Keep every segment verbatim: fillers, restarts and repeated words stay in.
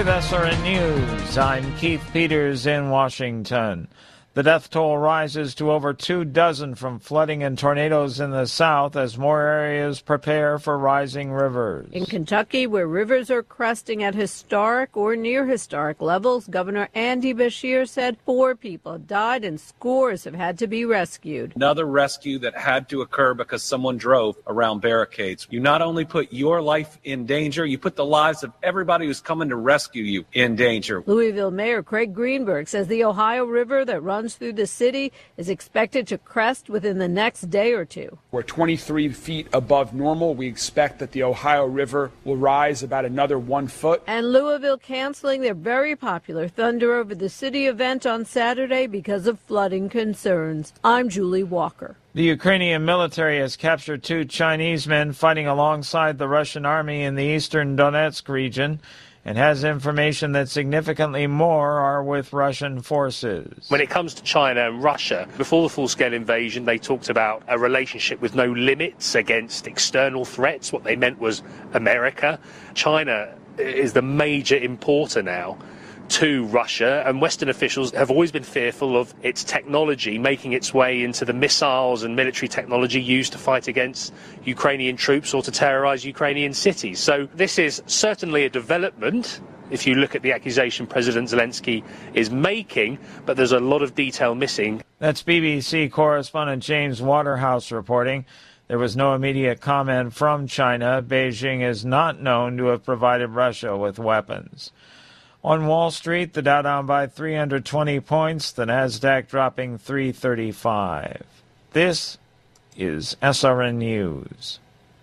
With S R N News, I'm Keith Peters in Washington. The death toll rises to over two dozen from flooding and tornadoes in the south as more areas prepare for rising rivers. In Kentucky, where rivers are cresting at historic or near historic levels, Governor Andy Beshear said four people died and scores have had to be rescued. Another rescue that had to occur because someone drove around barricades. You not only put your life in danger, you put the lives of everybody who's coming to rescue you in danger. Louisville Mayor Craig Greenberg says the Ohio River that runs through the city is expected to crest within the next day or two. We're twenty-three feet above normal. We expect that the Ohio River will rise about another one foot. And Louisville canceling their very popular Thunder Over the City event on Saturday because of flooding concerns. I'm Julie Walker. The Ukrainian military has captured two Chinese men fighting alongside the Russian army in the eastern Donetsk region, and has information that significantly more are with Russian forces. When it comes to China and Russia, before the full-scale invasion, they talked about a relationship with no limits against external threats. What they meant was America. China is the major importer now to Russia, and Western officials have always been fearful of its technology making its way into the missiles and military technology used to fight against Ukrainian troops or to terrorize Ukrainian cities. So this is certainly a development if you look at the accusation President Zelensky is making, but there's a lot of detail missing. That's B B C correspondent James Waterhouse reporting. There was no immediate comment from China. Beijing is not known to have provided Russia with weapons. On Wall Street, the Dow down by three hundred twenty points, the Nasdaq dropping three thirty-five. This is S R N News.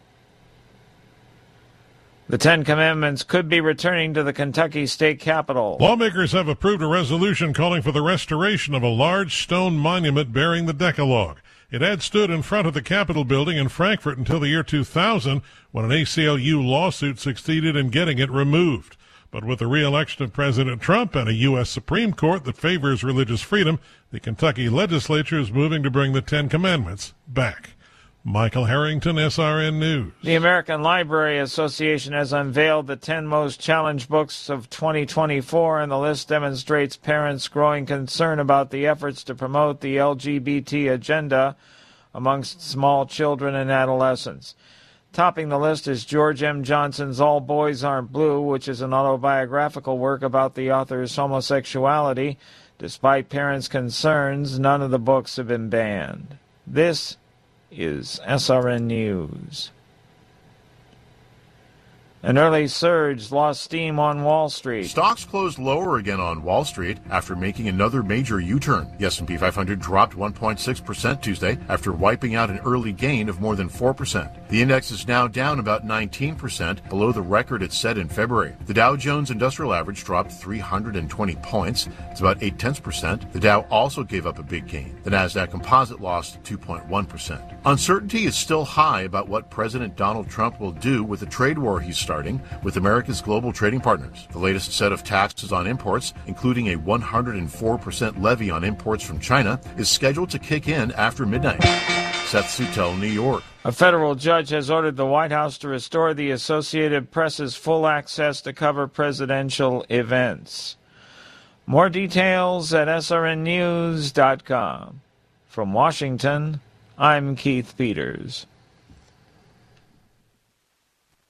The Ten Commandments could be returning to the Kentucky state capitol. Lawmakers have approved a resolution calling for the restoration of a large stone monument bearing the Decalogue. It had stood in front of the Capitol building in Frankfort until the year two thousand, when an A C L U lawsuit succeeded in getting it removed. But with the re-election of President Trump and a U S Supreme Court that favors religious freedom, the Kentucky legislature is moving to bring the Ten Commandments back. Michael Harrington, S R N News. The American Library Association has unveiled the ten most challenged books of twenty twenty-four, and the list demonstrates parents' growing concern about the efforts to promote the L G B T agenda amongst small children and adolescents. Topping the list is George M. Johnson's All Boys Aren't Blue, which is an autobiographical work about the author's homosexuality. Despite parents' concerns, none of the books have been banned. This is S R N News. An early surge lost steam on Wall Street. Stocks closed lower again on Wall Street after making another major U-turn. The S and P five hundred dropped one point six percent Tuesday after wiping out an early gain of more than four percent. The index is now down about nineteen percent, below the record it set in February. The Dow Jones Industrial Average dropped three hundred twenty points. It's about eight tenths percent. The Dow also gave up a big gain. The Nasdaq Composite lost two point one percent. Uncertainty is still high about what President Donald Trump will do with the trade war he's starting with America's global trading partners. The latest set of taxes on imports, including a one hundred four percent levy on imports from China, is scheduled to kick in after midnight. Seth Sutel, New York. A federal judge has ordered the White House to restore the Associated Press's full access to cover presidential events. More details at S R N news dot com. From Washington, I'm Keith Peters.